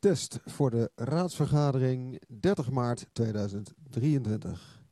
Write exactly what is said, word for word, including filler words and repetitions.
Test voor de raadsvergadering dertig maart tweeduizend drieëntwintig.